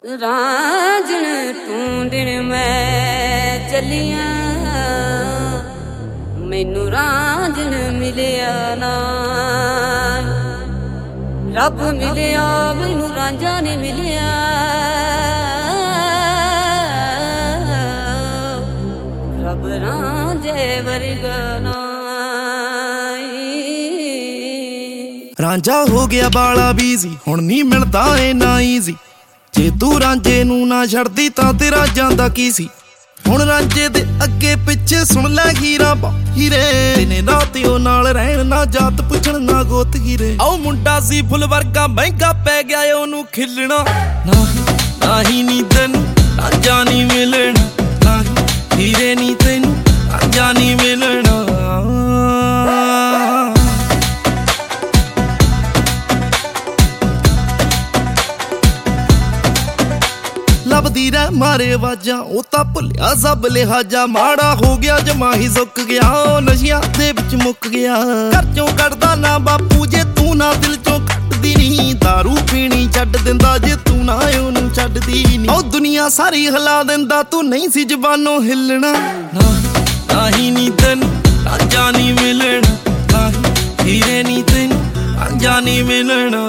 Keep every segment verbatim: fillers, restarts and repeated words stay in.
ਰਾਂਝਣ ਢੂੰਡਣ ਮੈਂ ਚੱਲੀਆਂ, ਮੈਨੂੰ ਰਾਂਝਣ ਮਿਲਿਆ ਨਾ। ਰੱਬ ਮਿਲਿਆ ਮੈਨੂੰ ਰਾਂਝਾ ਨਹੀਂ ਮਿਲਿਆ। ਰੱਬ ਰਾਂਝੇ ਵਰਗਾ ਨਾ। ਰਾਂਝਾ ਹੋ ਗਿਆ ਬਾਲਾ ਬੀਜ਼ੀ, ਹੁਣ ਨਹੀਂ ਮਿਲਦਾ ਇੰਨਾ ਈਜ਼ੀ। ਜੇ ਤੂੰ ਰਾਂਝੇ ਨੂੰ ਨਾ ਛੱਡਦੀ ਤਾਂ ਤੇਰਾ ਜਾਂਦਾ ਕੀ ਸੀ। ਹੁਣ ਰਾਂਝੇ ਦੇ ਅੱਗੇ ਪਿੱਛੇ ਸੁਣ ਲੈ ਹੀਰਾ ਹੀਰੇ, ਦਿਨੇ ਰਾਤ ਉਹ ਨਾਲ ਰਹਿਣ ਨਾ ਜਾਤ ਪੁੱਛਣ ਨਾ ਗੋਤ ਹੀਰੇ। ਆਓ ਮੁੰਡਾ ਸੀ ਫੁੱਲ ਵਰਗਾ ਮਹਿੰਗਾ ਪੈ ਗਿਆ ਉਹਨੂੰ ਖਿਲਣਾ। ਨਾ ਨਹੀਂ ਨੀ ਤੈਨੂੰ ਰਾਂਝਾ ਨਹੀਂ ਮਿਲਣਾ, ਨਹੀਂ ਹੀਰੇ ਨੀ ਤੈਨੂੰ ਰਾਂਝਾ ਨਹੀਂ ਮਿਲਣਾ। ਲੱਭਦੀ ਰਹਿ ਮਾਰੇ ਆਵਾਜ਼ਾਂ, ਉਹ ਤਾਂ ਭੁੱਲਿਆ ਸਭ ਲਿਹਾਜ਼ਾ। ਮਾੜਾ ਹੋ ਗਿਆ ਜਮਾ ਹੀ ਸੁੱਕ ਗਿਆ, ਉਹ ਨਸ਼ਿਆਂ ਦੇ ਵਿੱਚ ਮੁੱਕ ਗਿਆ। ਘਰ ਚੋਂ ਕੱਢਦਾ ਨਾ ਬਾਪੂ ਜੇ ਤੂੰ ਨਾ ਦਿਲ ਚੋਂ ਕੱਢਦੀ ਨਹੀਂ। ਦਾਰੂ ਪੀਣੀ ਛੱਡ ਦਿੰਦਾ ਜੇ ਤੂੰ ਨਾ ਉਹਨੂੰ ਛੱਡਦੀ ਨਹੀਂ। ਉਹ ਦੁਨੀਆ ਸਾਰੀ ਹਿਲਾ ਦਿੰਦਾ ਤੂੰ ਨਹੀਂ ਸੀ ਜ਼ਬਾਨੋਂ ਹਿੱਲਣਾ। ਨਾ ਨਹੀਂ ਨੀ ਤੈਨੂੰ ਰਾਂਝਾ ਨਹੀਂ ਮਿਲਣਾ, ਨਹੀਂ ਹੀਰੇ ਨੀ ਤੈਨੂੰ ਰਾਂਝਾ ਨਹੀਂ ਮਿਲਣਾ।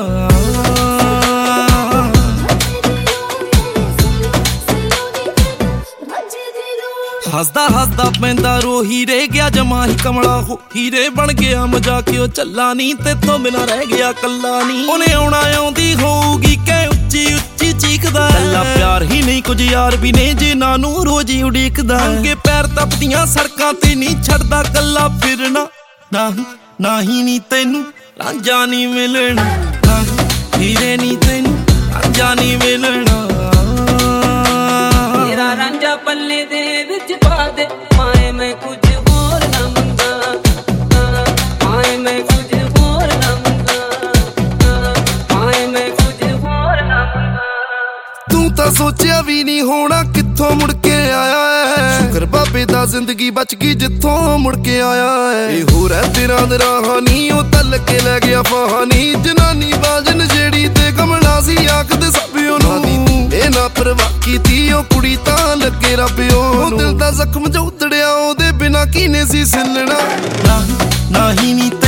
ਹੱਸਦਾ ਹੱਸਦਾ ਪੈਂਦਾ ਰੋ, ਹੀਰੇ ਗਿਆ ਜਮਾ ਹੀ ਕਮਲਾ ਹੋ। ਹੀਰੇ ਬਣ ਗਿਆ ਮਜ਼ਾਕ ਉਹ ਚੱਲਾ ਨਹੀਂ, ਤੇਥੋਂ ਬਿਨਾਂ ਰਹਿ ਗਿਆ ਕੱਲਾ ਨਹੀਂ। ਉਹਨੇ ਆਉਣਾ ਆਉਂਦੀ ਹੋਊਗੀ ਕਹਿ ਉੱਚੀ ਉੱਚੀ ਚੀਕਦਾ। ਕੱਲਾ ਪਿਆਰ ਹੀ ਨਹੀਂ ਕੁਝ ਯਾਰ ਵੀ ਨੇ ਜਿਨ੍ਹਾਂ ਨੂੰ ਰੋਜ਼ ਹੀ ਉਡੀਕਦਾ। ਅੱਗੇ ਪੈਰ ਤਪਦੀਆਂ ਸੜਕਾਂ ਤੇ ਨਹੀਂ ਛੱਡਦਾ ਕੱਲਾ ਫਿਰਨਾ। ਨਹੀਂ ਨਹੀਂ ਨੀ ਤੈਨੂੰ ਰਾਂਝਾ ਨਹੀਂ ਮਿਲਣਾ, ਨਹੀਂ ਹੀਰੇ ਨੀ ਤੈਨੂੰ ਰਾਂਝਾ ਨਹੀਂ ਮਿਲਣਾ। ਤੇਰਾ ਰਾਂਝਾ ਪੱਲੇ ਦੇ ਵਿੱਚ ਪਾ ਦੇ, ਮਾਏ ਮੈਂ ਕੁਝ ਹੋਰ ਨਾ ਮੰਗਾ। ਮਾਏ ਮੈਂ ਕੁਝ ਹੋਰ ਨਾ ਮੰਗਾ, ਮਾਏ ਮੈਂ ਕੁਝ ਹੋਰ ਨਾ ਮੰਗਾ। ਤੂੰ ਤਾਂ ਸੋਚਿਆ ਵੀ ਨਹੀਂ ਹੋਣਾ ਕਿੱਥੋਂ ਮੁੜ ਕੇ ਆਇਆ ਹੈ। ਸ਼ੁਕਰ ਬਾਬੇ ਦਾ ਜ਼ਿੰਦਗੀ ਬਚ ਗਈ ਜਿੱਥੋਂ ਮੁੜ ਕੇ ਆਇਆ ਹੈ। ਇਹ ਹੋ ਰਹਿ ਤੇਰਾ ਦਰਾਹਾਨੀ, ਉਹ ਤਲ ਕੇ ਲੈ ਗਿਆ ਫਹਾਨੀ। ਜਨਾਨੀ ਬਾਜਨ ਜਿਹੜੀ ਤੇ ਕਮਲਾ ਸੀ ਆਖਦੇ ਸਭ ਉਹਨੂੰ। ਇਹ ਨਾ ਪਰਵਾਹ ਕੀਤੀ ਉਹ ਕੁੜੀ ਤਾਂ ਲੱਗੇ ਰੱਬ ਉਹਨੂੰ। ਦਿਲ ਦਾ ਜ਼ਖਮ ਜੋ ਉਤੜਿਆ ਉਹਦੇ ਬਿਨਾਂ ਕੀਨੇ ਸੀ ਸਿਲਣਾ। ਨਹੀਂ ਨਹੀਂ